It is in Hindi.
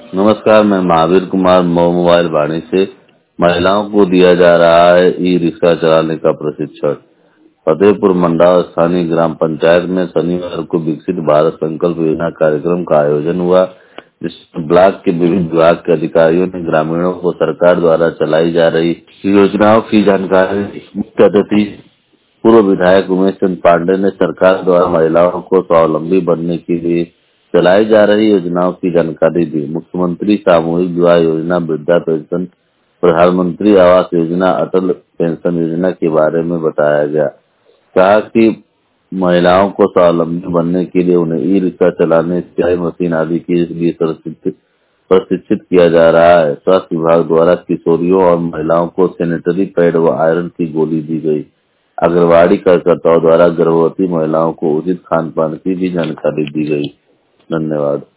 नमस्कार, मैं महावीर कुमार मोबाइल वाणी से। महिलाओं को दिया जा रहा है ई रिक्शा चलाने का प्रशिक्षण। फतेहपुर मंडाव स्थानीय ग्राम पंचायत में शनिवार को विकसित भारत संकल्प योजना कार्यक्रम का आयोजन हुआ, जिसमें ब्लॉक के विभिन्न विभाग के अधिकारियों ने ग्रामीणों को सरकार द्वारा चलाई जा रही योजनाओं की जानकारी दी। मुख्य अतिथि पूर्व विधायक उमेश चंद पांडे ने सरकार द्वारा महिलाओं को स्वावलंबी बनने के लिए चलाई जा रही योजनाओं की जानकारी दी। मुख्यमंत्री सामूहिक विवाह योजना, वृद्धा पेंशन, प्रधानमंत्री आवास योजना, अटल पेंशन योजना के बारे में बताया गया। कहा कि महिलाओं को स्वावलंबी बनने के लिए उन्हें ई रिक्शा चलाने, सिलाई मशीन आदि के लिए प्रशिक्षित किया जा रहा है। स्वास्थ्य विभाग द्वारा किशोरियों और महिलाओं को सैनिटरी पैड व आयरन की गोली दी गई। आंगनबाड़ी कार्यकर्ताओं द्वारा गर्भवती महिलाओं को उचित खान पान की भी जानकारी दी गई। धन्यवाद।